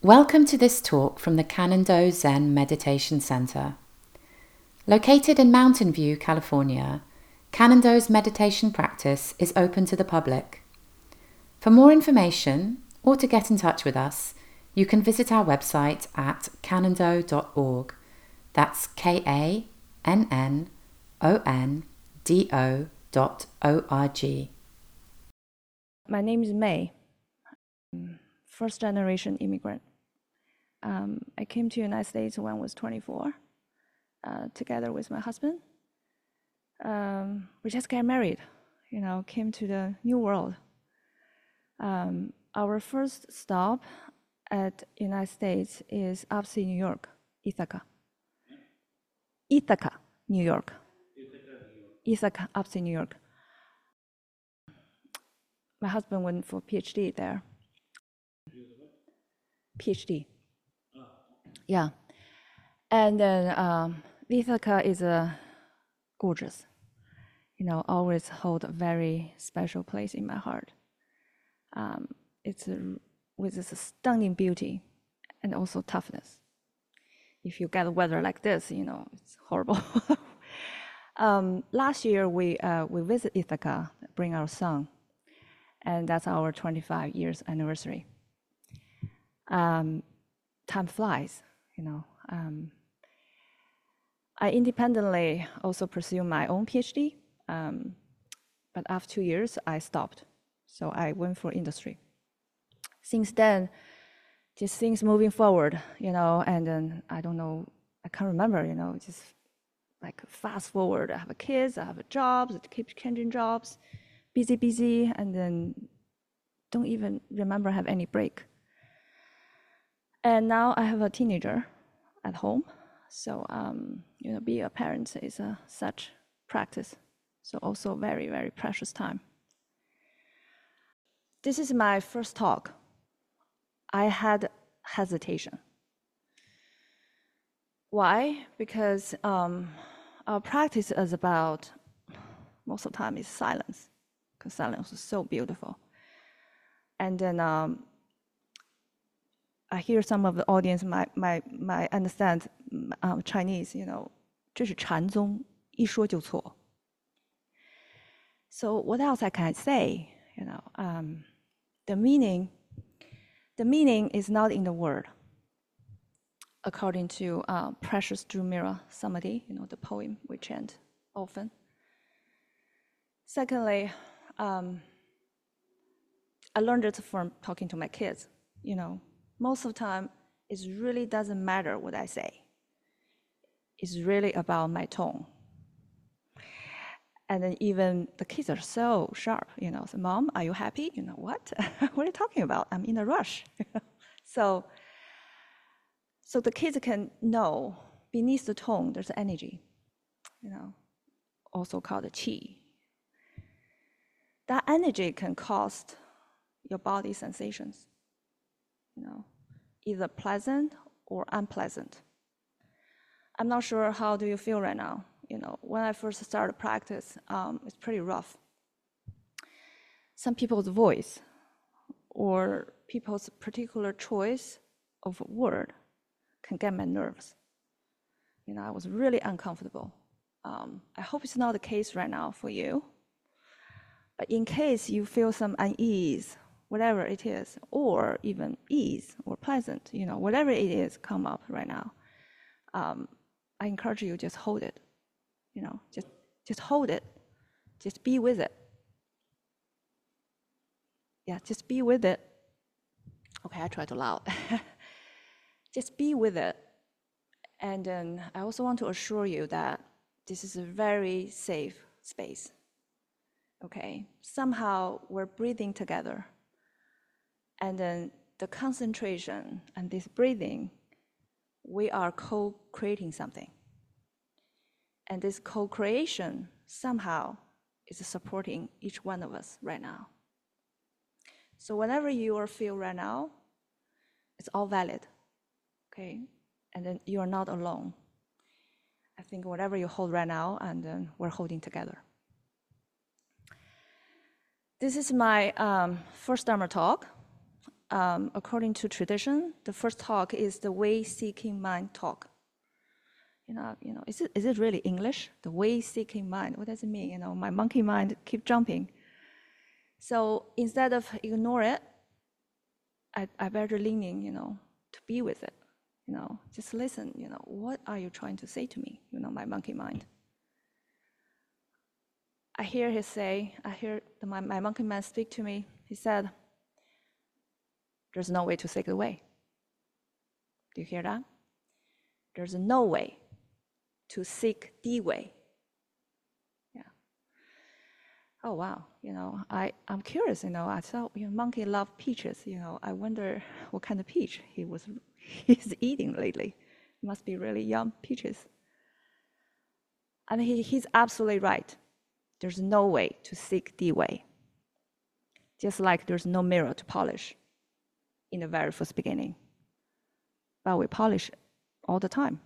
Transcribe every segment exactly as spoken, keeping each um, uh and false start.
Welcome to this talk from the Cannon-Do Zen Meditation Center. Located in Mountain View, California, Cannon-Do's meditation practice is open to the public. For more information or to get in touch with us, you can visit our website at cannon-do dot org. That's K A N N O N D O dot O R G. My name is May, first generation immigrant. Um, I came to the United States when I was twenty-four, uh, together with my husband. Um, we just got married, you know, came to the new world. Um, our first stop at United States is upstate New York, Ithaca. Ithaca, New York. Ithaca, upstate New York. My husband went for PhD there. PhD. Yeah. And then um, Ithaca is uh, gorgeous. You know, always hold a very special place in my heart. Um, it's a, with this stunning beauty and also toughness. If you get weather like this, you know, it's horrible. um, last year, we uh, we visit Ithaca, bring our son, and that's our twenty-five years anniversary. Um, time flies, you know. Um, I independently also pursue my own PhD, um, but after two years, I stopped. So I went for industry. Since then, just things moving forward, you know, and then I don't know, I can't remember, you know, just like fast forward. I have kids, I have jobs, I keep changing jobs, busy, busy, and then don't even remember have any break. And now I have a teenager at home. So, um, you know, being a parent is a such practice. So also very, very precious time. This is my first talk. I had hesitation. Why? Because um, our practice is about, most of the time is silence, because silence is so beautiful. And then um, I hear some of the audience might, might, might understand um, Chinese, you know, 这是禅宗，一说就错. So what else I can say? You know, um, the meaning, the meaning is not in the word. According to uh, Precious Drumira Samadhi, you know, the poem we chant often. Secondly, um, I learned it from talking to my kids. You know, most of the time, it really doesn't matter what I say. It's really about my tone. And then even the kids are so sharp, you know, so, Mom, are you happy? You know, what? What are you talking about? I'm in a rush. so, so the kids can know beneath the tone, there's energy, you know, also called the qi. That energy can cause your body sensations, you know, either pleasant or unpleasant. I'm not sure how do you feel right now. You know, when I first started practice, um, it's pretty rough. Some people's voice or people's particular choice of word can get my nerves. You know, I was really uncomfortable. Um, I hope it's not the case right now for you. But in case you feel some unease, whatever it is, or even ease or pleasant, you know, whatever it is come up right now, um, I encourage you just hold it. You know, just just hold it. Just be with it. Yeah, just be with it. Okay, I try to loud. Just be with it. And then I also want to assure you that this is a very safe space. Okay, somehow we're breathing together. And then the concentration and this breathing, we are co-creating something. And this co-creation somehow is supporting each one of us right now. So whenever you are feel right now, it's all valid, okay? And then you are not alone. I think whatever you hold right now, and then we're holding together. This is my um, first Dharma talk. um, according to tradition, the first talk is the way-seeking mind talk. You know, you know, is it is it really English? The way-seeking mind. What does it mean? You know, my monkey mind keep jumping. So instead of ignore it, I, I better leaning, you know, to be with it. You know, just listen. You know, what are you trying to say to me? You know, my monkey mind. I hear he say, I hear the, my, my monkey mind speak to me. He said, "There's no way to seek the way." Do you hear that? There's no way to seek the way. Yeah. Oh wow. You know, I I'm curious. You know, I thought you know, monkey love peaches. You know, I wonder what kind of peach he was he's eating lately. It must be really yum peaches. And he, he's absolutely right. There's no way to seek the way. Just like there's no mirror to polish in the very first beginning. But we polish it all the time.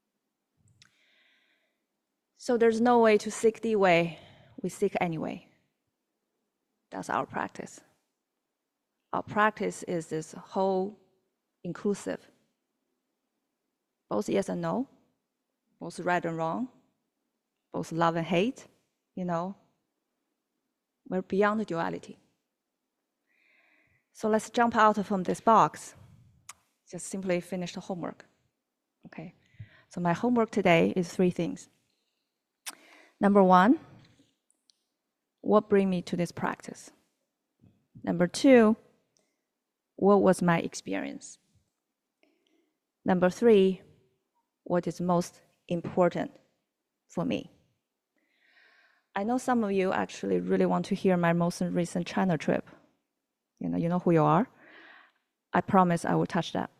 So there's no way to seek the way. We seek anyway. That's our practice. Our practice is this whole inclusive. Both yes and no, both right and wrong, both love and hate, you know. We're beyond the duality. So let's jump out from this box. Just simply finish the homework. Okay. So my homework today is three things. Number one, what brought me to this practice? Number two, what was my experience? Number three, what is most important for me? I know some of you actually really want to hear my most recent China trip. You know, you know who you are. I promise I will touch that.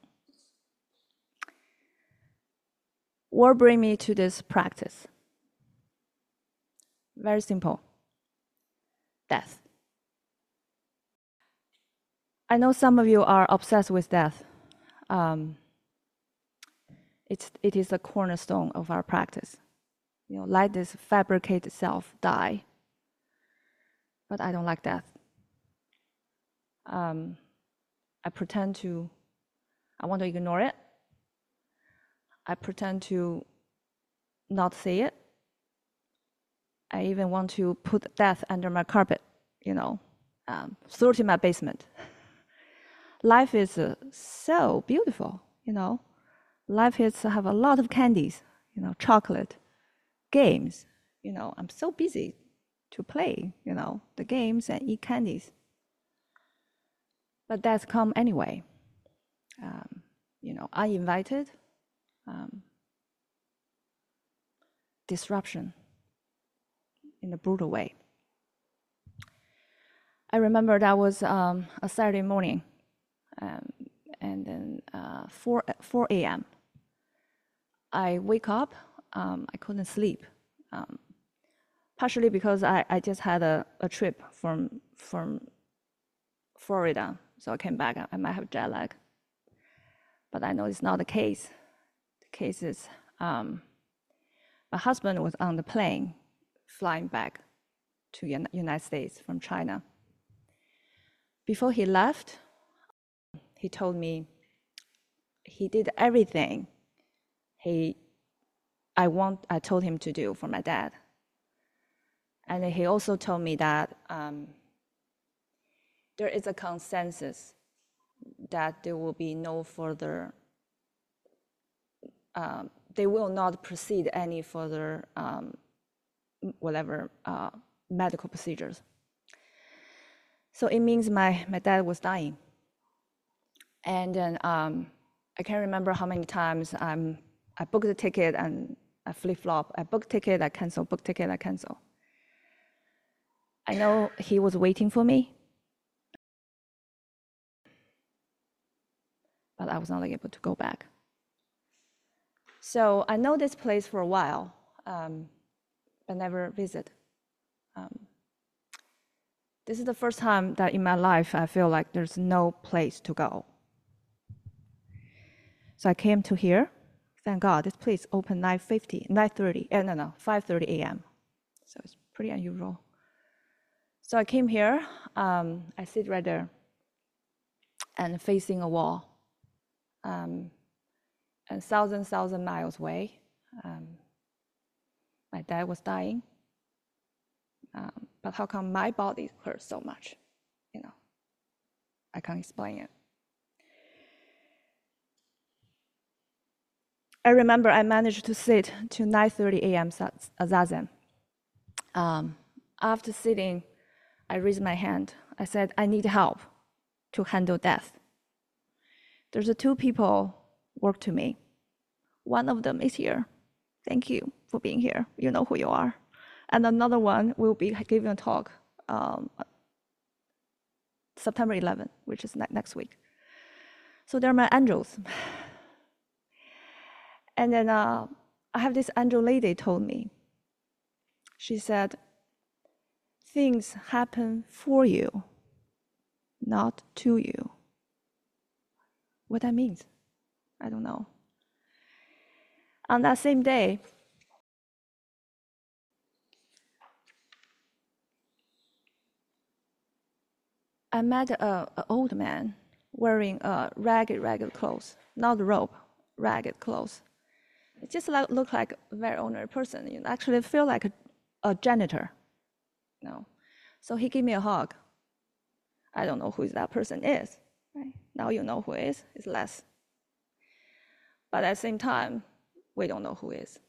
What brought me to this practice? Very simple. Death. I know some of you are obsessed with death. Um, it's, it is a cornerstone of our practice. You know, let this fabricated self die. But I don't like death. Um, I pretend to, I want to ignore it. I pretend to not see it. I even want to put death under my carpet, you know, um, throw it in my basement. Life is uh, so beautiful, you know. Life is have a lot of candies, you know, chocolate, games. You know, I'm so busy to play, you know, the games and eat candies. But that's come anyway. Um, you know, uninvited. Um, disruption in a brutal way. I remember that was um, a Saturday morning, um, and then uh, four a m I wake up, um, I couldn't sleep, um, partially because I, I just had a, a trip from, from Florida, so I came back, I might have jet lag. But I know it's not the case. The case is um, my husband was on the plane flying back to the United States from China. Before he left, he told me he did everything he, I, want, I told him to do for my dad. And he also told me that um, there is a consensus that there will be no further, um, they will not proceed any further, um, whatever, uh, medical procedures. So it means my, my dad was dying. And then um, I can't remember how many times I'm, I booked the ticket and I flip-flop. I booked ticket, I cancel, book ticket, I cancel. I know he was waiting for me, but I was not able to go back. So I know this place for a while, um, but never visit. Um, this is the first time that in my life I feel like there's no place to go. So I came to here. Thank God, this place opened nine fifty, nine thirty, eh, no, no, five thirty a m So it's pretty unusual. So I came here, um, I sit right there. and facing a wall, um, and thousand, thousand miles away. Um, my dad was dying, um, but how come my body hurts so much? You know, I can't explain it. I remember I managed to sit to nine thirty a m zazen. Um, after sitting, I raised my hand. I said, I need help to handle death. There's a two people work to me. One of them is here. Thank you for being here. You know who you are. And another one will be giving a talk um, September eleventh, which is ne next week. So they're my angels. And then uh, I have this angel lady told me. She said, things happen for you, not to you. What that means, I don't know. On that same day, I met an old man wearing uh, ragged, ragged clothes, not robe, ragged clothes. It just like, looked like a very ordinary person. You actually feel like a, a janitor. You know? So he gave me a hug. I don't know who that person is. Right? Now you know who is. It's less. But at the same time, we don't know who is.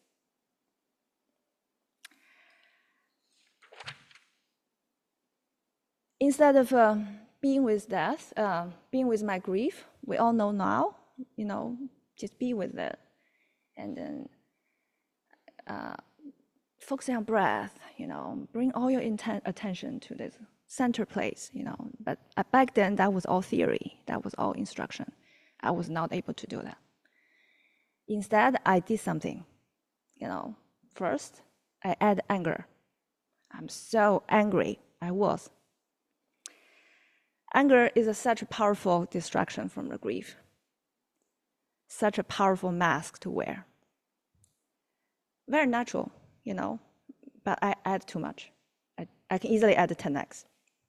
Instead of uh, being with death, uh, being with my grief, we all know now, you know, just be with it. And then uh, focusing on breath, you know, bring all your intent, attention to this center place, you know. But back then, that was all theory. That was all instruction. I was not able to do that. Instead, I did something, you know. First, I add anger. I'm so angry. I was. Anger is a, such a powerful distraction from the grief. Such a powerful mask to wear. Very natural, you know, but I add too much. I, I can easily add ten x.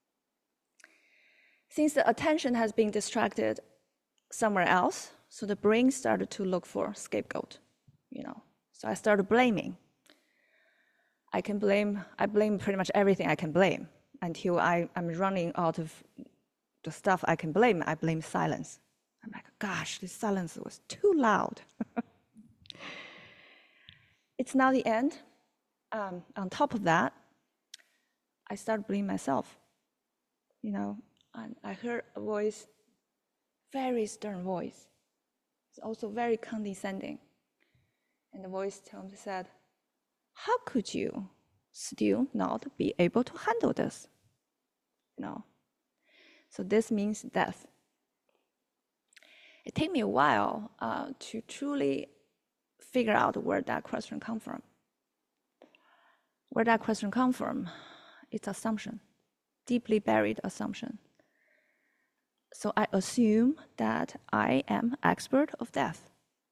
Since the attention has been distracted somewhere else, so the brain started to look for scapegoat, you know. So I started blaming. I can blame, I blame pretty much everything I can blame until I, I'm running out of the stuff I can blame. I blame silence. I'm like, gosh, this silence was too loud. It's now the end. Um, on top of that, I started blaming myself. You know, and I heard a voice, very stern voice. It's also very condescending. And the voice told me, said, how could you still not be able to handle this? You know, so this means death. It took me a while uh, to truly figure out where that question comes from. Where that question comes from, it's assumption, deeply buried assumption. So I assume that I am expert of death.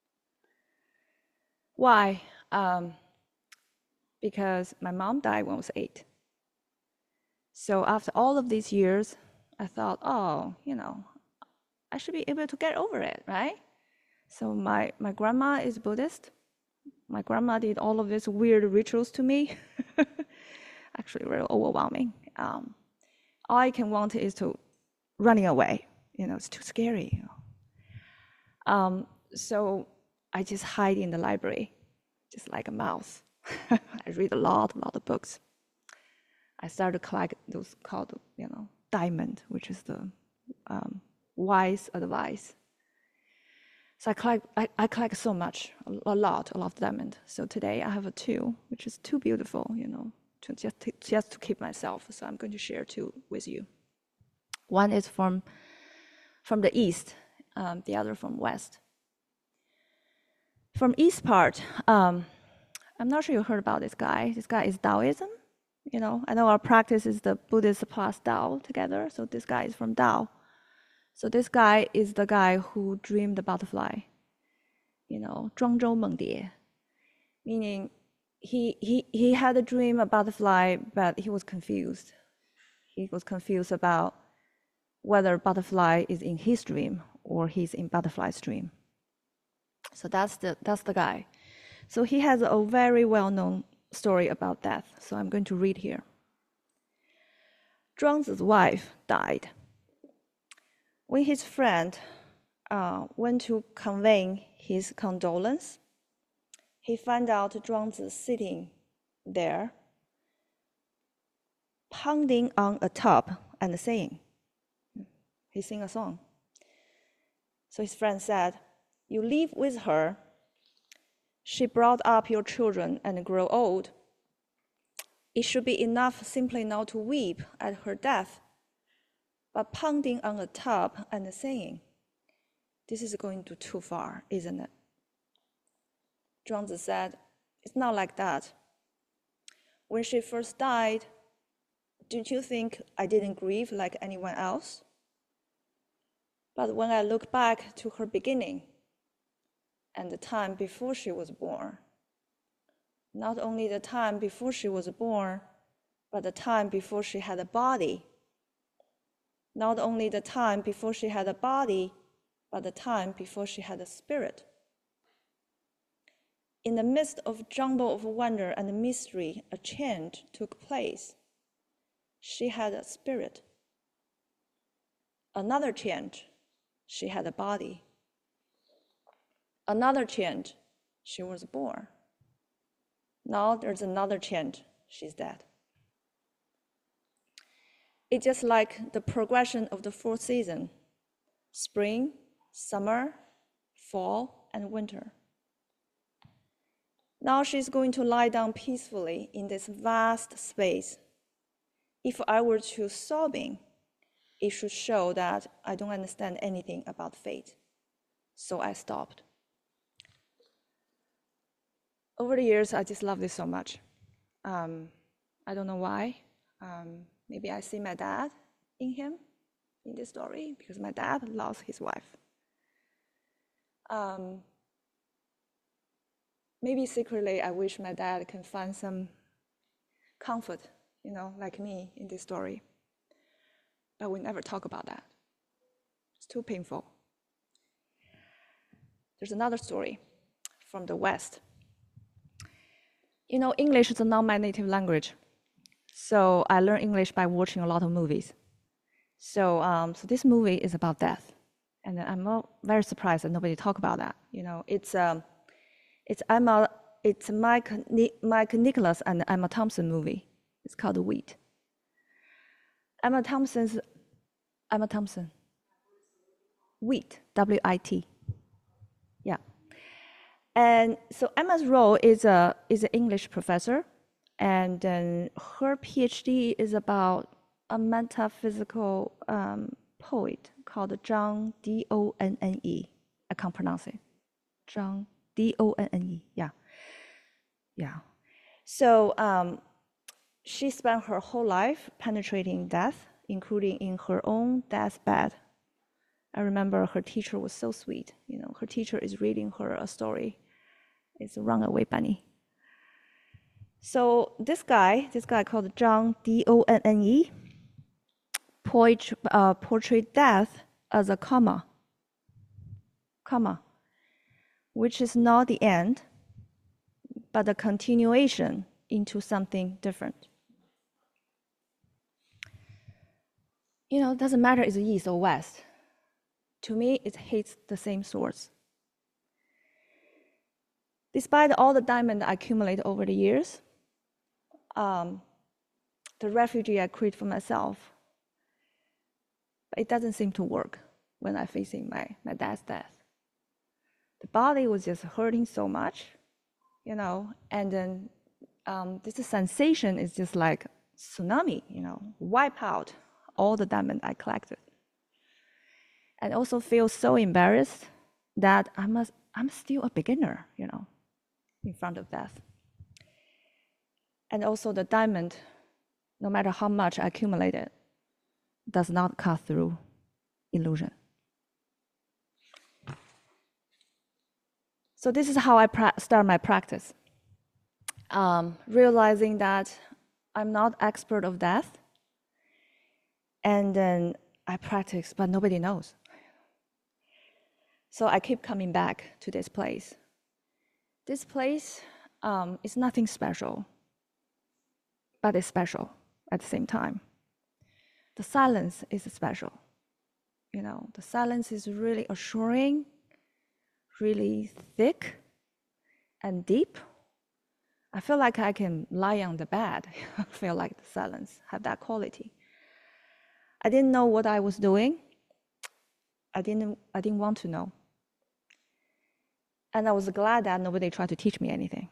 Why? Um, because my mom died when I was eight. So after all of these years, I thought, oh, you know, I should be able to get over it, right? So my, my grandma is Buddhist. My grandma did all of these weird rituals to me. Actually, very overwhelming. Um, all I can want is to running away. You know, it's too scary. You know? um, so I just hide in the library, just like a mouse. I read a lot, a lot of books. I started to collect those called, you know, diamond, which is the um, wise advice. So I collect, I, I collect so much, a, a lot, a lot of diamond. So today I have a two, which is too beautiful, you know, to just to, just to keep myself. So I'm going to share two with you. One is from from the east, um, the other from west. From east part, um, I'm not sure you heard about this guy. This guy is Taoism. You know, I know our practice is the Buddhist plus Tao together. So this guy is from Tao. So this guy is the guy who dreamed the butterfly, you know, 庄周梦蝶, meaning he, he, he had a dream about butterfly, but he was confused. He was confused about whether butterfly is in his dream or he's in butterfly's dream. So that's the, that's the guy. So he has a very well-known story about death. So I'm going to read here. Zhuangzi's wife died. When his friend uh, went to convey his condolence, he found out Zhuangzi sitting there, pounding on a tub and saying, he sang a song. So his friend said, "You live with her. She brought up your children and grow old. It should be enough simply not to weep at her death, but pounding on a tub and saying, this is going to too far, isn't it?" Zhuangzi said, "It's not like that. When she first died, didn't you think I didn't grieve like anyone else? But when I look back to her beginning and the time before she was born, not only the time before she was born, but the time before she had a body, not only the time before she had a body, but the time before she had a spirit. In the midst of jumble of wonder and mystery, a change took place. She had a spirit. Another change, she had a body. Another change, she was born. Now there's another change, she's dead." It's just like the progression of the four seasons: spring, summer, fall, and winter. Now she's going to lie down peacefully in this vast space. If I were to sobbing, it should show that I don't understand anything about fate. So I stopped. Over the years, I just love this so much. Um, I don't know why. Um, maybe I see my dad in him, in this story, because my dad lost his wife. Um, maybe secretly, I wish my dad can find some comfort, you know, like me in this story. But we never talk about that. It's too painful. There's another story from the West. You know, English is not my native language. So I learned English by watching a lot of movies. So, um, so this movie is about death. And I'm very surprised that nobody talk about that. You know, it's um, it's Emma, it's Mike, Mike Nicholas and Emma Thompson movie. It's called Wheat. Emma Thompson's, Emma Thompson. Wheat, W I T. Yeah. And so Emma's role is a is an English professor, and then her PhD is about a metaphysical um, poet called Zhang, D O N N E. I can't pronounce it. Zhang, D O N N E. Yeah. Yeah. So um, she spent her whole life penetrating death, including in her own deathbed. I remember her teacher was so sweet. You know, her teacher is reading her a story. It's a Runaway Bunny. So this guy, this guy called Zhang, D O N N E, portray, uh, portrayed death as a comma, comma, which is not the end, but a continuation into something different. You know, it doesn't matter if it's east or west. To me, it hits the same source. Despite all the diamond I accumulated over the years, um, the refugee I create for myself, but it doesn't seem to work when I'm facing my, my dad's death. The body was just hurting so much, you know, and then um, this sensation is just like tsunami, you know, wipe out all the diamond I collected. And also feel so embarrassed that I must, I'm still a beginner, you know, in front of death. And also the diamond, no matter how much I accumulated, does not cut through illusion. So this is how I pra- start my practice. Um, realizing that I'm not expert of death, and then I practice, but nobody knows. So I keep coming back to this place. This place um, is nothing special, but it's special at the same time. The silence is special. You know, the silence is really assuring, really thick and deep. I feel like I can lie on the bed. I feel like the silence have that quality. I didn't know what I was doing. I didn't, I didn't want to know. And I was glad that nobody tried to teach me anything.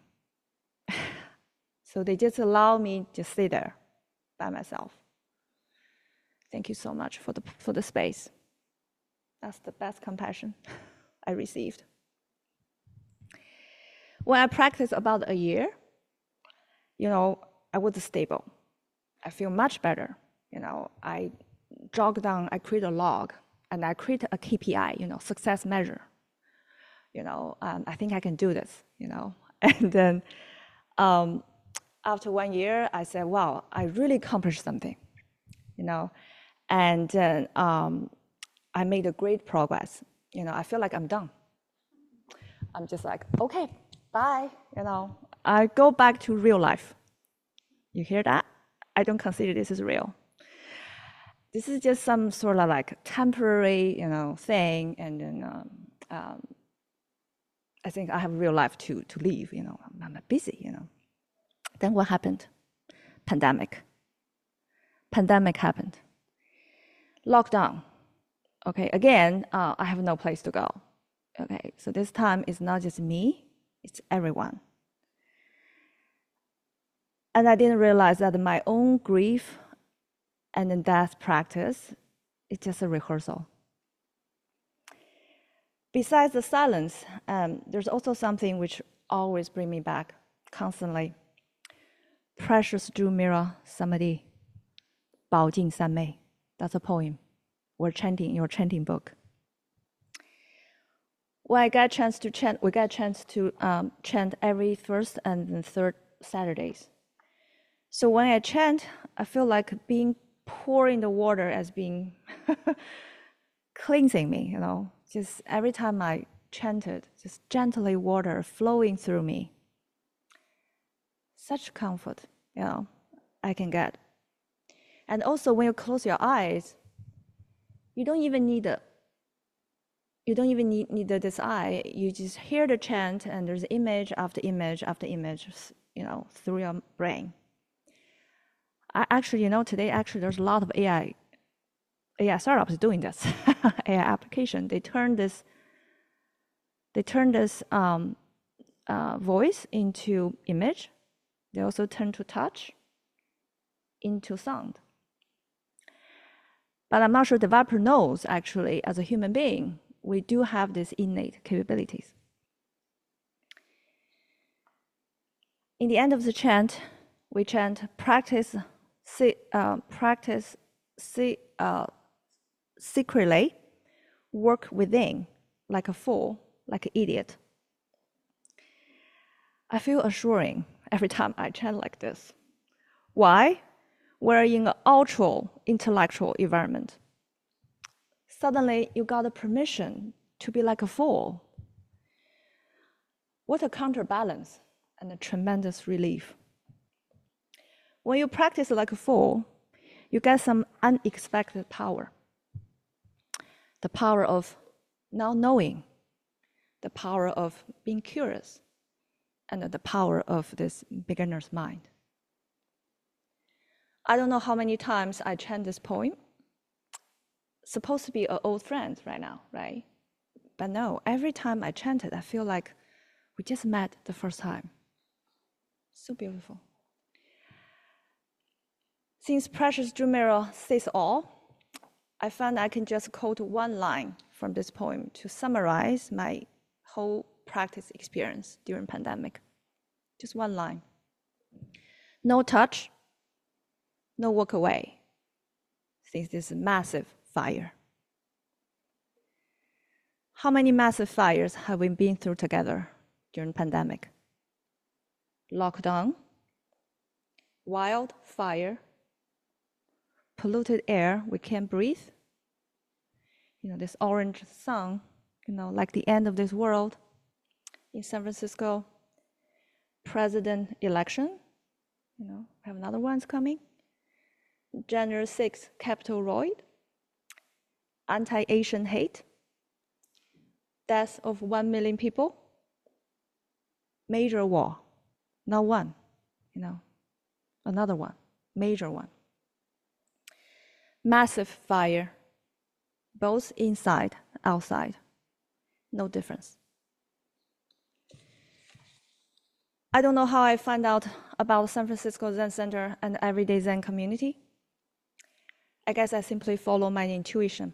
So they just allowed me to sit there by myself. Thank you so much for the, for the space. That's the best compassion I received. When I practiced about a year, you know, I was stable. I feel much better. You know, I jog down, I create a log, and I create a K P I, you know, success measure. You know, um, I think I can do this, you know. And then um, after one year, I said, wow, I really accomplished something, you know. And then um, I made a great progress. You know, I feel like I'm done. I'm just like, okay, bye, you know. I go back to real life. You hear that? I don't consider this as real. This is just some sort of like temporary, you know, thing, and then um, um, I think I have real life to to live, you know. I'm, I'm busy, you know. Then what happened? Pandemic. Pandemic happened. Lockdown. Okay, again, uh, I have no place to go. Okay, so this time it's not just me, it's everyone. And I didn't realize that my own grief and then death practice is just a rehearsal. Besides the silence, um, there's also something which always brings me back constantly. Precious Drew Mirror Samadhi, Bao Jing San Mei. That's a poem. We're chanting in your chanting book. When I get a chance to chant, we get a chance to um, chant every first and third Saturdays. So when I chant, I feel like being poured in the water as being cleansing me, you know. Just every time I chanted, just gently water flowing through me. Such comfort, you know, I can get. And also when you close your eyes, you don't even need a, you don't even need, need this eye. You just hear the chant and there's image after image after image, you know, through your brain. I actually, you know, today actually there's a lot of A I, A I startups doing this, A I application. They turn this, they turn this um, uh, voice into image. They also turn to touch into sound. But I'm not sure the developer knows actually, as a human being, we do have these innate capabilities. In the end of the chant, we chant, practice, uh, practice uh, secretly, work within, like a fool, like an idiot. I feel assuring every time I chant like this. Why? We're in an ultra intellectual environment. Suddenly, you got a permission to be like a fool. What a counterbalance and a tremendous relief. When you practice like a fool, you get some unexpected power. The power of not knowing, the power of being curious, and the power of this beginner's mind. I don't know how many times I chant this poem. Supposed to be an old friend right now, right? But no, every time I chant it, I feel like we just met the first time. So beautiful. Since Precious Drew Mirror says all, I found I can just quote one line from this poem to summarize my whole practice experience during pandemic. Just one line. No touch, no walk away, since this massive fire. How many massive fires have we been through together during pandemic? Lockdown, wildfire, polluted air we can't breathe, you know, this orange sun, you know, like the end of this world in San Francisco. President election, you know, have another one's coming. January sixth, Capitol riot, anti-Asian hate, death of one million people, major war, not one, you know, another one, major one. Massive fire, both inside, outside, no difference. I don't know how I found out about San Francisco Zen Center and Everyday Zen community. I guess I simply follow my intuition.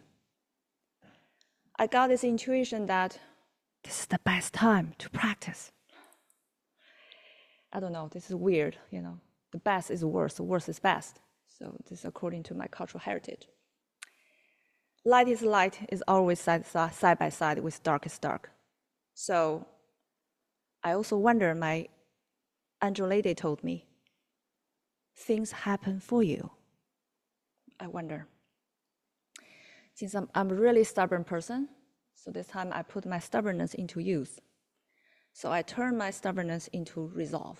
I got this intuition that this is the best time to practice. I don't know, this is weird, you know. The best is worse, the worst is best. So this is according to my cultural heritage. Light is light is always side, side by side with dark is dark. So I also wonder, my angel lady told me, things happen for you. I wonder. Since I'm, I'm a really stubborn person, so this time I put my stubbornness into use. So I turn my stubbornness into resolve.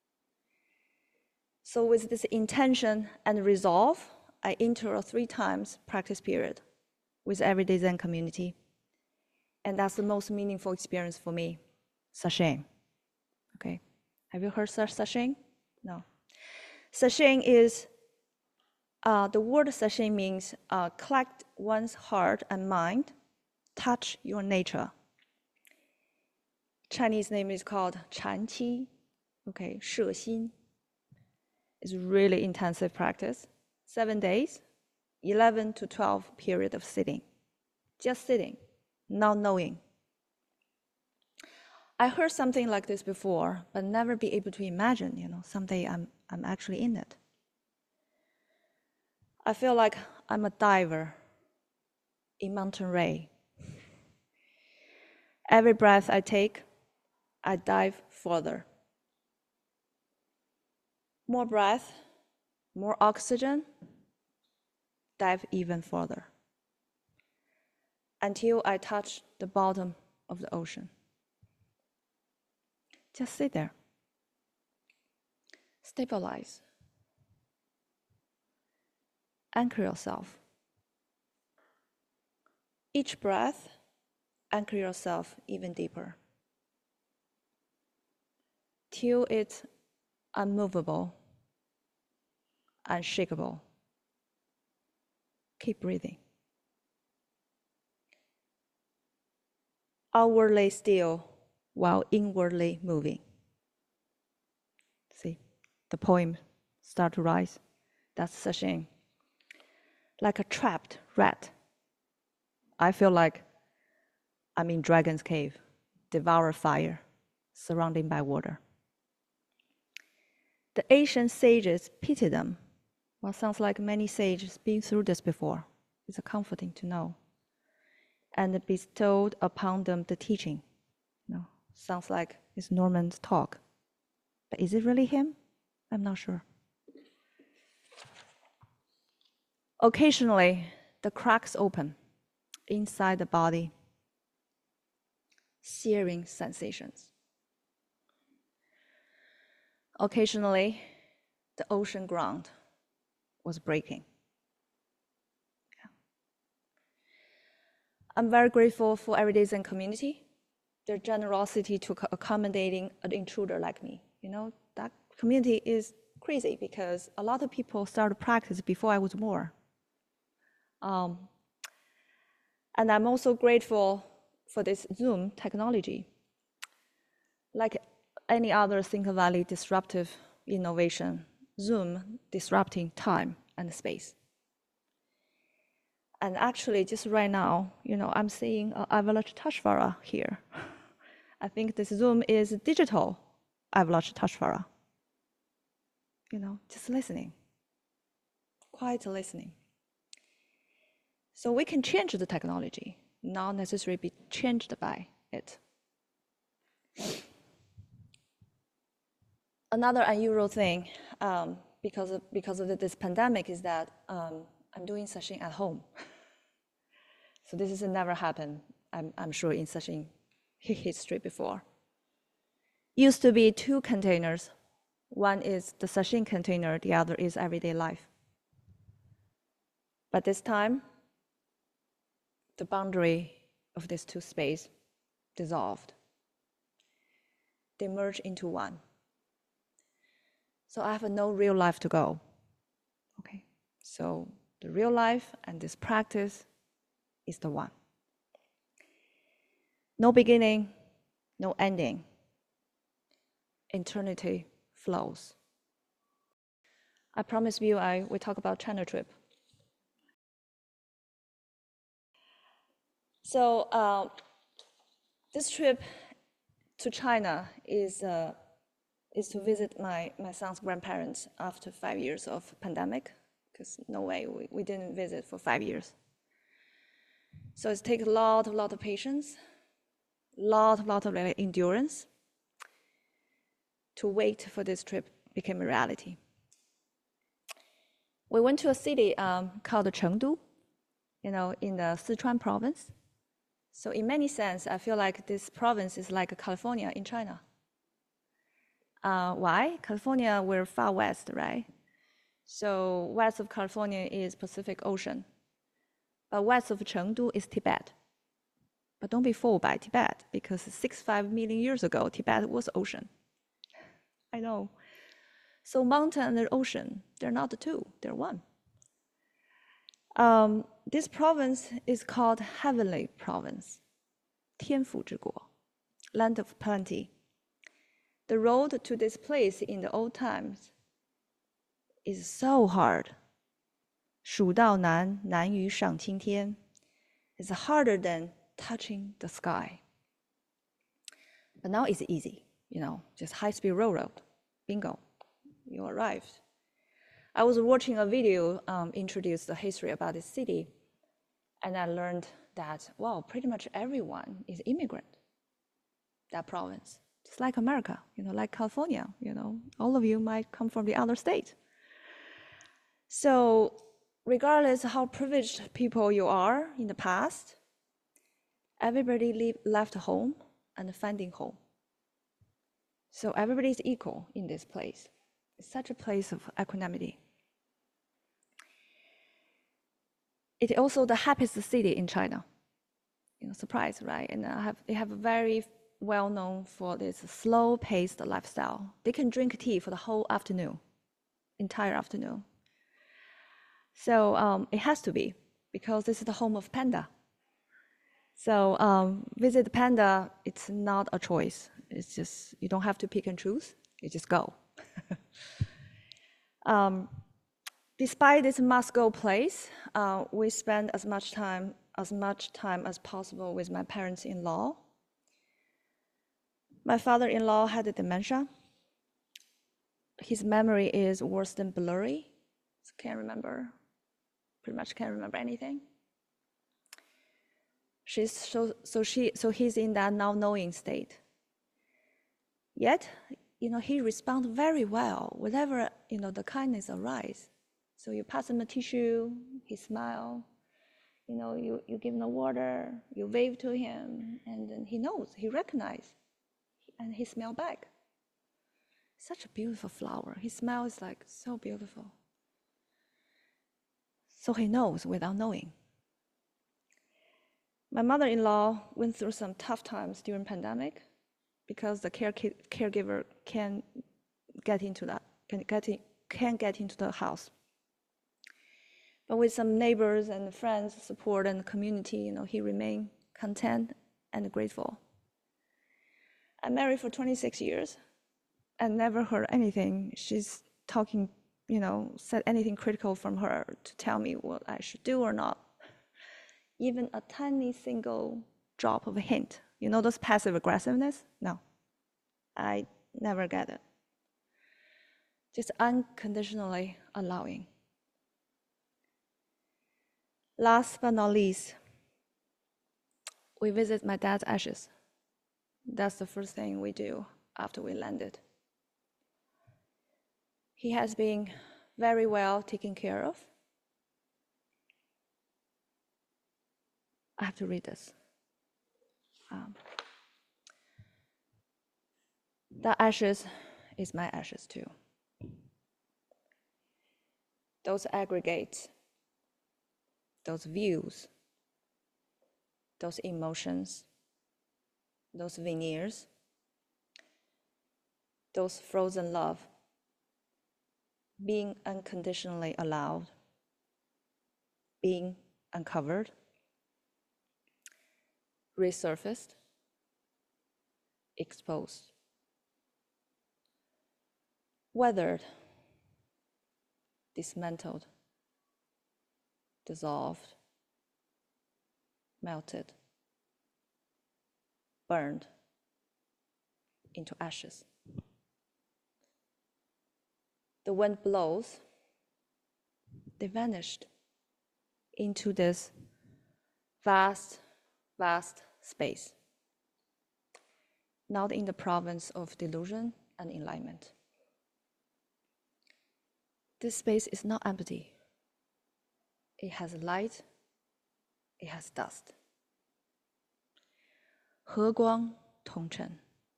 So with this intention and resolve, I enter a three times practice period with Everyday Zen community. And that's the most meaningful experience for me, sashing. Okay, have you heard sashing? No. Sashing is, uh, the word sashing means uh, collect one's heart and mind, touch your nature. Chinese name is called 禅期, okay, 摄心. It's really intensive practice, seven days, eleven to twelve period of sitting, just sitting, not knowing. I heard something like this before, but never be able to imagine, you know, someday I'm, I'm actually in it. I feel like I'm a diver in Mountain Ray. Every breath I take, I dive further. More breath, more oxygen, dive even further until I touch the bottom of the ocean. Just sit there. Stabilize. Anchor yourself. Each breath, anchor yourself even deeper till it's unmovable, unshakable. Keep breathing. Outwardly still while inwardly moving. See, the poem start to rise. That's sashing. Like a trapped rat. I feel like I'm in Dragon's Cave, devour fire, surrounded by water. The ancient sages pity them. Well, sounds like many sages been through this before. It's comforting to know. And bestowed upon them the teaching. No, sounds like it's Norman's talk. But is it really him? I'm not sure. Occasionally, the cracks open inside the body, searing sensations. Occasionally, the ocean ground was breaking. Yeah. I'm very grateful for Everyday Zen community, their generosity to accommodating an intruder like me. You know, that community is crazy because a lot of people started practice before I was born. Um, and I'm also grateful for this Zoom technology. Like any other Silicon Valley disruptive innovation, Zoom disrupting time and space. And actually, just right now, you know, I'm seeing uh, Avalokiteshvara here. I think this Zoom is digital Avalokiteshvara. You know, just listening, quiet listening. So we can change the technology, not necessarily be changed by it. Another unusual thing, um, because of, because of this pandemic, is that um, I'm doing session at home. So this has never happened, I'm, I'm sure, in such in history before. Used to be two containers. One is the sashimi container, the other is everyday life. But this time, the boundary of these two spaces dissolved. They merged into one. So I have no real life to go. Okay, so the real life and this practice is the one. No beginning, no ending. Eternity flows. I promise you I will talk about China trip. So uh, this trip to China is, uh, is to visit my, my son's grandparents after five years of pandemic, because no way, we, we didn't visit for five years. So it takes a lot, a lot of patience, lot, lot of endurance to wait for this trip become a reality. We went to a city um, called Chengdu, you know, in the Sichuan province. So in many sense, I feel like this province is like California in China. Uh, why? California, we're far west, right? So west of California is Pacific Ocean. But west of Chengdu is Tibet. But don't be fooled by Tibet, because sixty-five million years ago, Tibet was ocean. I know. So mountain and ocean, they're not the two, they're one. Um, this province is called Heavenly Province, 天府之国, land of plenty. The road to this place in the old times is so hard. 蜀道难，难于上青天. It's harder than touching the sky. But now it's easy, you know, just high-speed railroad. Bingo, you arrived. I was watching a video um, introduced the history about this city, and I learned that, wow, pretty much everyone is immigrant, that province. Just like America, you know, like California, you know, all of you might come from the other state. So regardless of how privileged people you are in the past, everybody leave, left home and finding home. So everybody is equal in this place. It's such a place of equanimity. It's also the happiest city in China. You know, surprise, right? And I have, they have a very well known for this slow-paced lifestyle. They can drink tea for the whole afternoon, entire afternoon. So um, it has to be, because this is the home of panda. So um, visit panda, it's not a choice. It's just, you don't have to pick and choose, you just go. um, despite this must-go place, uh, we spend as much time as much time as possible with my parents-in-law. My father-in-law had dementia. His memory is worse than blurry. So can't remember, pretty much can't remember anything. She's so, so, she, so he's in that now-knowing state. Yet, you know, he responds very well whenever, you know, the kindness arises. So you pass him a tissue, he smiles. You know, you, you give him the water, you wave to him, and then he knows, he recognizes, and he smells back. Such a beautiful flower. His smell is like so beautiful. So he knows without knowing. My mother-in-law went through some tough times during pandemic because the care, caregiver can get into that, can get, in, can get into the house. But with some neighbors and friends' support and community, you know, he remained content and grateful. I'm married for twenty-six years and never heard anything. She's talking, you know, said anything critical from her to tell me what I should do or not. Even a tiny single drop of a hint. You know those passive aggressiveness? No, I never get it. Just unconditionally allowing. Last but not least, we visit my dad's ashes. That's the first thing we do after we landed. He has been very well taken care of. I have to read this. Um, the ashes is my ashes too. Those aggregates, those views, those emotions, those veneers, those frozen love, being unconditionally allowed, being uncovered, resurfaced, exposed, weathered, dismantled, dissolved, melted, burned into ashes. The wind blows, they vanished into this vast, vast space, not in the province of delusion and enlightenment. This space is not empty. It has light, it has dust. 和光同尘.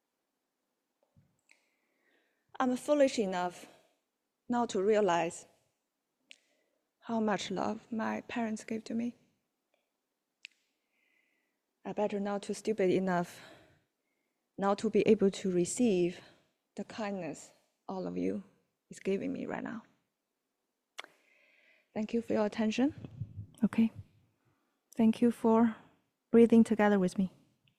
I'm foolish enough not to realize how much love my parents gave to me. I better not too stupid enough not to be able to receive the kindness all of you is giving me right now. Thank you for your attention. Okay. Thank you for breathing together with me.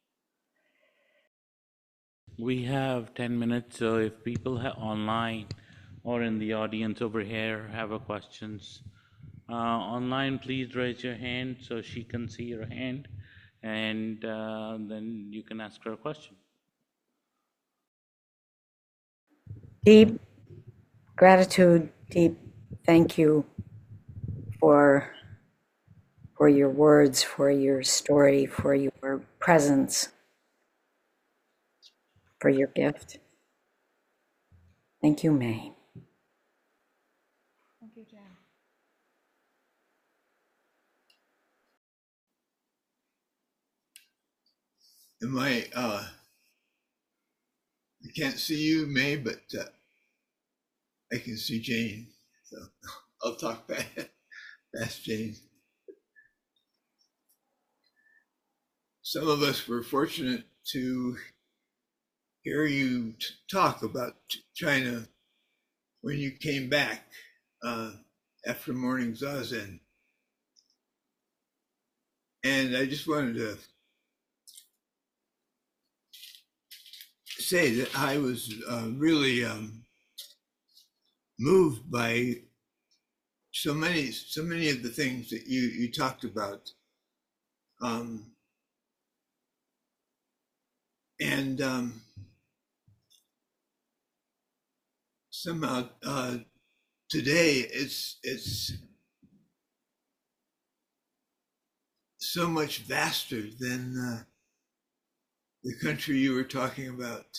We have ten minutes, so if people online or in the audience over here have a questions, uh, online, please raise your hand so she can see your hand, and uh, then you can ask her a question. Deep gratitude, deep thank you for, for your words, for your story, for your presence, for your gift. Thank you, May. Thank you, Jen. Am I, uh, I can't see you, May, but uh, I can see Jane. So I'll talk back, past Jane. Some of us were fortunate to hear you t- talk about China when you came back uh, after morning zazen. And I just wanted to say that I was uh, really um, moved by so many, so many of the things that you you talked about, um, and um, somehow uh, today it's it's so much vaster than uh, the country you were talking about.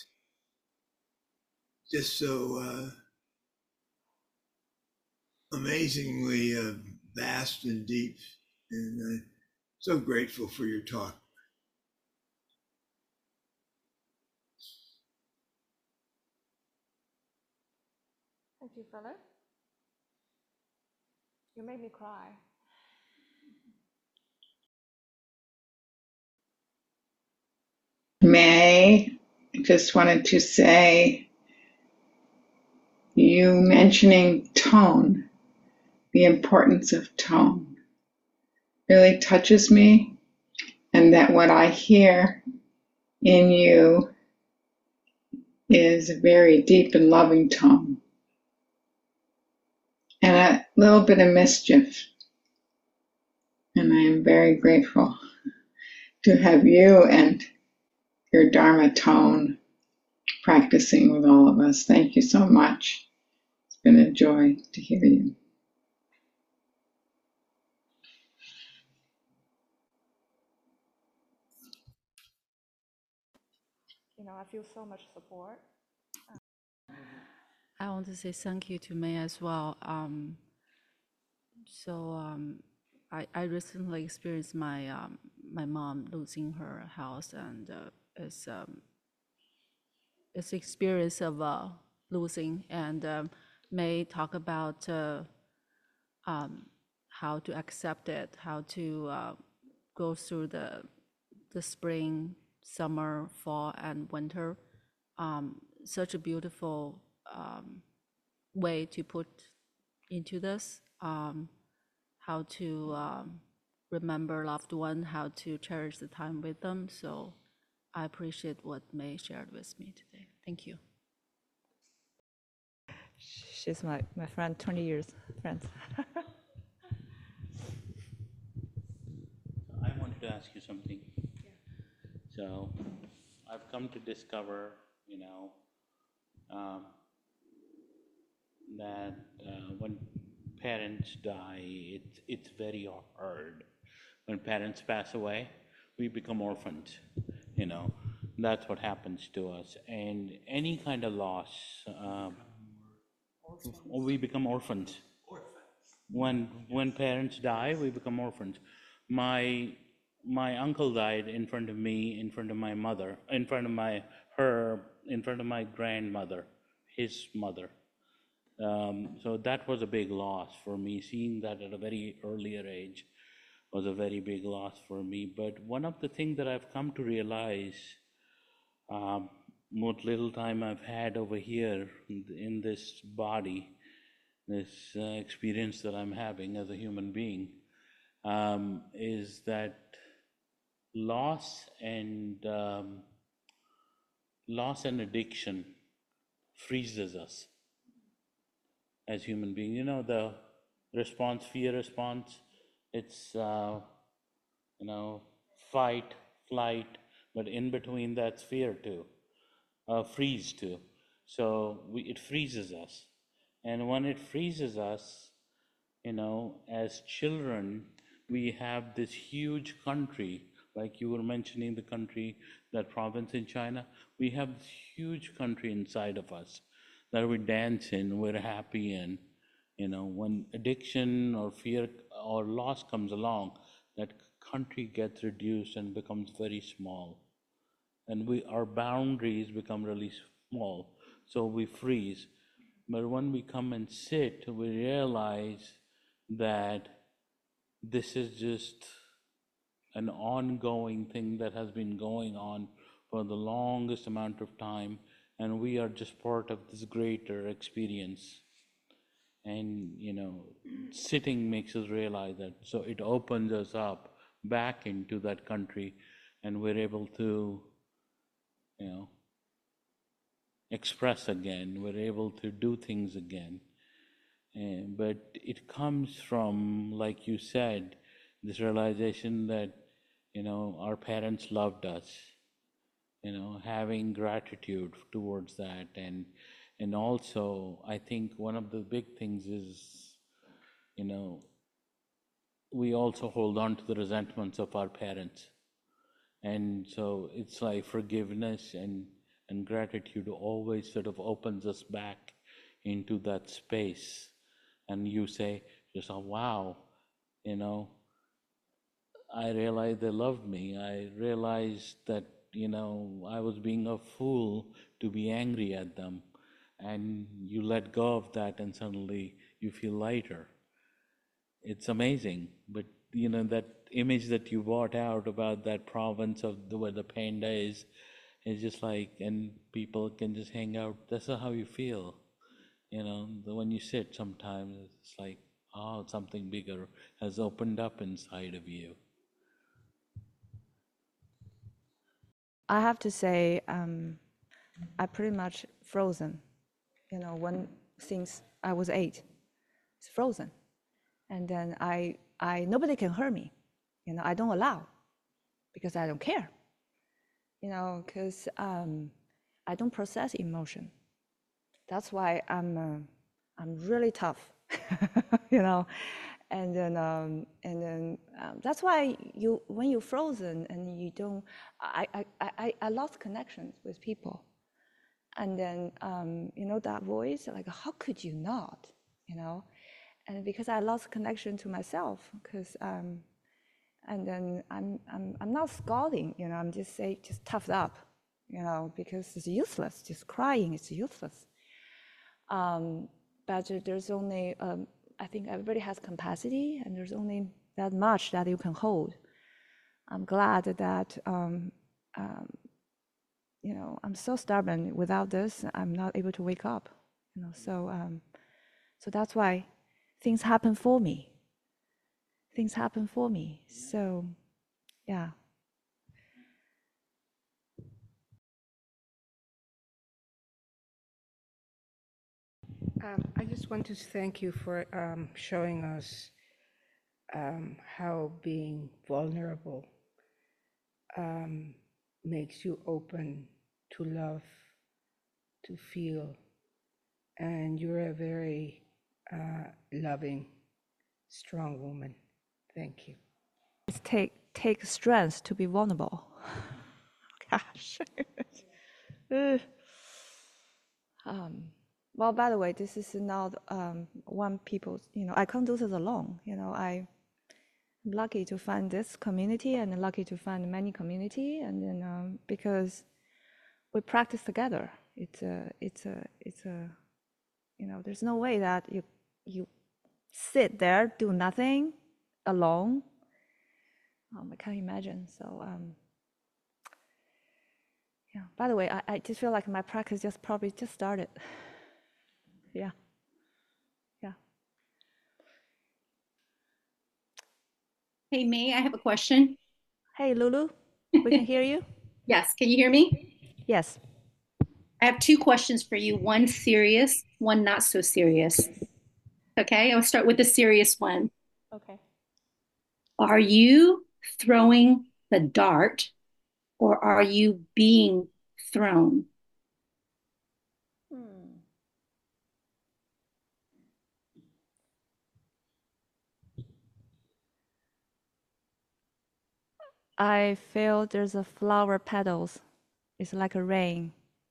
Just so uh, amazingly uh, vast and deep, and uh, so grateful for your talk. Thank you, Philip. You made me cry. May, I just wanted to say, you mentioning tone, the importance of tone, really touches me, and that what I hear in you is a very deep and loving tone, and a little bit of mischief. And I am very grateful to have you and your Dharma tone practicing with all of us. Thank you so much. It's been a joy to hear you. You know, I feel so much support. I want to say thank you to May as well. Um, so um, I, I recently experienced my um, my mom losing her house, and uh, it's um, it's experience of uh, losing, and um, May talk about uh, um, how to accept it, how to uh, go through the the spring, summer, fall, and winter. Um, such a beautiful um, way to put into this. Um, how to um, remember loved one, how to cherish the time with them. So I appreciate what May shared with me today. Thank you. She's my, my friend, twenty years friends. I wanted to ask you something. So I've come to discover, you know, um, that uh, when parents die, it's it's very hard. When parents pass away, we become orphans. You know, that's what happens to us. And any kind of loss, um, we become orphans. When when parents die, we become orphans. My my uncle died in front of me, in front of my mother, in front of my her, in front of my grandmother, his mother. Um, so that was a big loss for me. Seeing that at a very earlier age was a very big loss for me. But one of the things that I've come to realize, um, what little time I've had over here in this body, this uh, experience that I'm having as a human being, um, is that loss and um, loss and addiction freezes us as human beings. You know, the response, fear response, it's, uh, you know, fight, flight, but in between that's fear too, uh, freeze too. So we, it freezes us. And when it freezes us, you know, as children, we have this huge country, like you were mentioning the country, that province in China, we have this huge country inside of us that we dance in, we're happy in. You know, when addiction or fear or loss comes along, that country gets reduced and becomes very small. And we, our boundaries become really small, so we freeze. But when we come and sit, we realize that this is just an ongoing thing that has been going on for the longest amount of time, and we are just part of this greater experience. And, you know, sitting makes us realize that. So it opens us up back into that country, and we're able to, you know, express again, we're able to do things again. And, but it comes from, like you said, this realization that, you know, our parents loved us, you know, having gratitude towards that. And and also, I think one of the big things is, you know, we also hold on to the resentments of our parents. And so it's like forgiveness and, and gratitude always sort of opens us back into that space. And you say to yourself, wow, you know, I realized they loved me. I realized that, you know, I was being a fool to be angry at them. And you let go of that and suddenly you feel lighter. It's amazing. But, you know, that image that you brought out about that province of the, where the panda is, is just like, and people can just hang out. That's how you feel. You know, the, when you sit sometimes, it's like, oh, something bigger has opened up inside of you. I have to say, um, I pretty much frozen. You know, when since I was eight, it's frozen, and then I, I nobody can hurt me. You know, I don't allow, because I don't care. You know, because um, I don't process emotion. That's why I'm, uh, I'm really tough. You know, and then um, and then um, that's why you when you're frozen and you don't, I I I, I lost connections with people. And then, um, you know, that voice, like, how could you not, you know? And because I lost connection to myself, because um, And then I'm, I'm, I'm not scolding, you know, I'm just saying, just tough up, you know, because it's useless. Just crying is useless. Um, but there's only, um, I think everybody has capacity, and there's only that much that you can hold. I'm glad that, um, um, you know, I'm so stubborn. Without this, I'm not able to wake up, you know, so, um, so that's why things happen for me. Things happen for me. So, yeah. Um, I just want to thank you for um, showing us um, how being vulnerable um, makes you open to love, to feel, and you're a very uh, loving, strong woman. Thank you. It take take strength to be vulnerable. Gosh. Ugh. um, well, by the way, this is not um, one people. You know, I can't do this alone. You know, I. I'm lucky to find this community, and lucky to find many community, and then um, because we practice together. It's a, it's a, it's a, you know, there's no way that you you sit there do nothing alone. Um, I can't imagine. So, um, yeah. By the way, I, I just feel like my practice just probably just started. Yeah. Yeah. Hey, May, I have a question. Hey, Lulu, we can hear you. Yes, can you hear me? Yes. I have two questions for you, one serious, one not so serious. Okay, I'll start with the serious one. Okay. Are you throwing the dart, or are you being thrown? Hmm. I feel there's a flower petals. It's like a rain.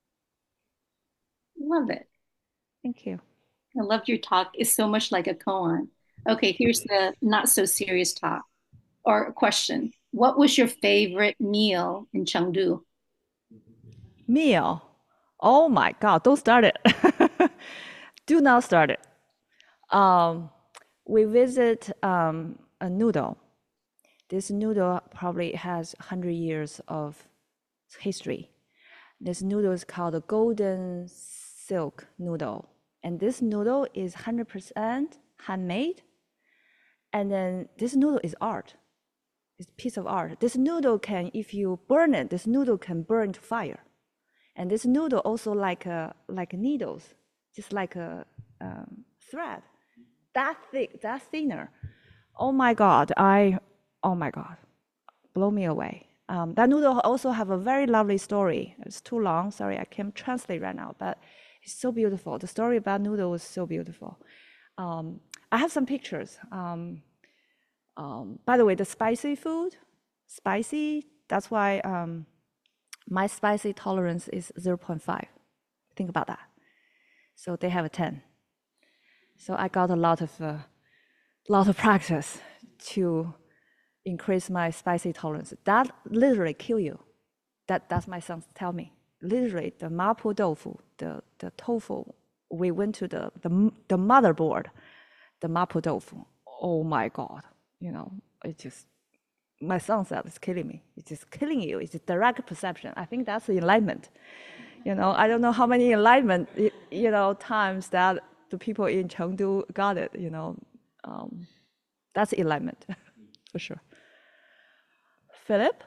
Love it. Thank you. I loved your talk. It's so much like a koan. Okay, here's the not so serious talk or question. What was your favorite meal in Chengdu? Meal. Oh my God, don't start it. Do not start it. Um, we visit um, a noodle. This noodle probably has one hundred years of history. This noodle is called the golden silk noodle. And this noodle is one hundred percent handmade. And then this noodle is art. It's a piece of art. This noodle can, if you burn it, this noodle can burn to fire. And this noodle also like a, like needles, just like a um, thread, that thick, that thinner. Oh my God, I, oh my God, blow me away. Um, that noodle also have a very lovely story. It's too long, sorry, I can't translate right now, but it's so beautiful. The story about noodle is so beautiful. Um, I have some pictures. Um, um, by the way, the spicy food, spicy, that's why um, my spicy tolerance is zero point five. Think about that. So they have a ten. So I got a lot of, uh, lot of practice to increase my spicy tolerance. That literally kill you. That, that's my son tell me. Literally, the mapo tofu, the, the tofu, we went to the, the, the motherboard, the mapo tofu. Oh my God, you know, it just, my son said it's killing me. It's just killing you. It's a direct perception. I think that's the enlightenment. You know, I don't know how many enlightenment, you know, times that the people in Chengdu got it, you know. Um, that's enlightenment, for sure. Philip?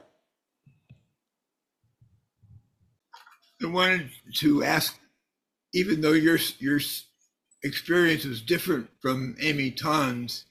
I wanted to ask, even though your your experience was different from Amy Tan's,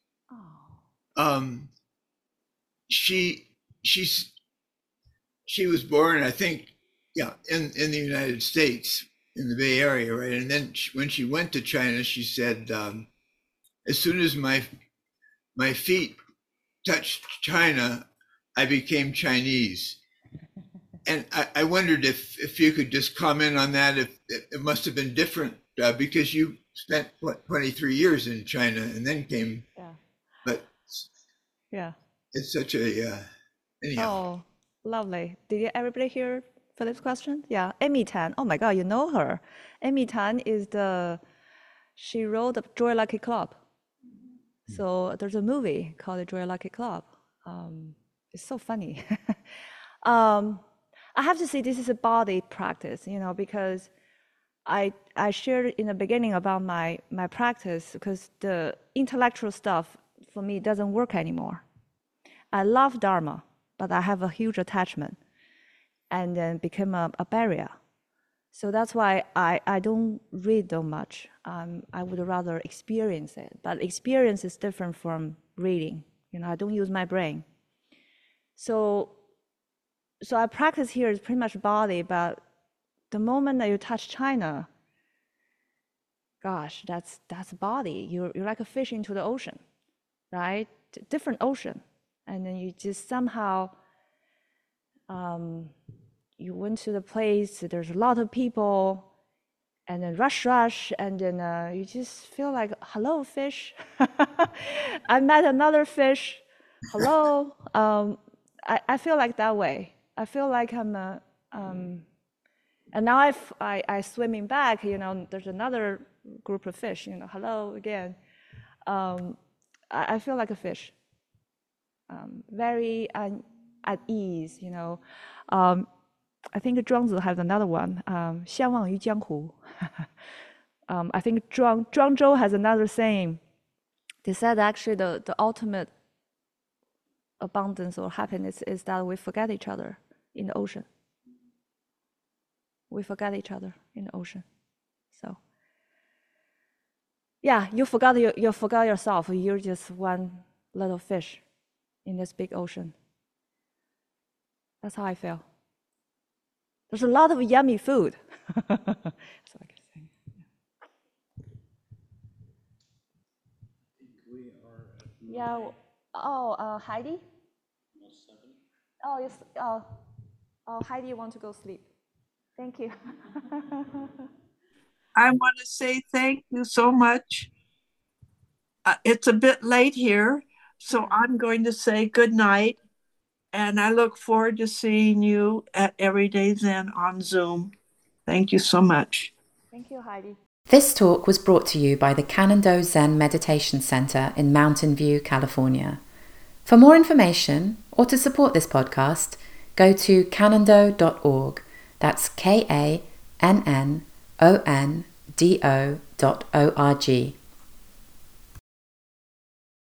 um, she she's she was born, I think, yeah, in in the United States, in the Bay Area, right? And then she, when she went to China, she said, um, as soon as my my feet touched China, I became Chinese. And I, I wondered if, if you could just comment on that. If it, it must have been different uh, because you spent what, twenty-three years in China and then came. Yeah. But Yeah. it's such a, uh, anyhow. Oh, lovely. Did you, everybody hear Philip's question? Yeah, Amy Tan. Oh my God, you know her. Amy Tan is the, she wrote the Joy Lucky Club. So there's a movie called the Joy Lucky Club. Um, it's so funny. um, I have to say this is a body practice, you know, because I I shared in the beginning about my my practice because the intellectual stuff for me doesn't work anymore. I love Dharma, but I have a huge attachment, and then became a, a barrier. So that's why I, I don't read so much. Um, I would rather experience it. But experience is different from reading. You know, I don't use my brain. So, so I practice here is pretty much body, but the moment that you touch China, gosh, that's that's body. You're you're like a fish into the ocean, right? Different ocean, and then you just somehow. Um, You went to the place, there's a lot of people, and then rush, rush, and then uh, you just feel like, hello, fish. I met another fish. Hello. um, I, I feel like that way. I feel like I'm a, um, and now I've, I, I swimming back, you know, there's another group of fish, you know, hello again. Um, I, I feel like a fish. Um, very un, at ease, you know. Um, I think Zhuangzi has another one, um, 相忘于江湖. um, I think Zhuang, Zhuangzhou has another saying. They said actually the, the ultimate abundance or happiness is that we forget each other in the ocean. We forget each other in the ocean. So, yeah, you forgot, you, you forgot yourself. You're just one little fish in this big ocean. That's how I feel. There's a lot of yummy food. That's what I can say. Yeah. Yeah. Oh, uh, Heidi? Oh, yes. Oh, oh, Heidi want to go sleep. Thank you. I want to say thank you so much. Uh, it's a bit late here, so I'm going to say good night. And I look forward to seeing you at Everyday Zen on Zoom. Thank you so much. Thank you, Heidi. This talk was brought to you by the Kannon-Do Zen Meditation Center in Mountain View, California. For more information or to support this podcast, go to kannondo dot org. That's K A N N O N D O dot O R G.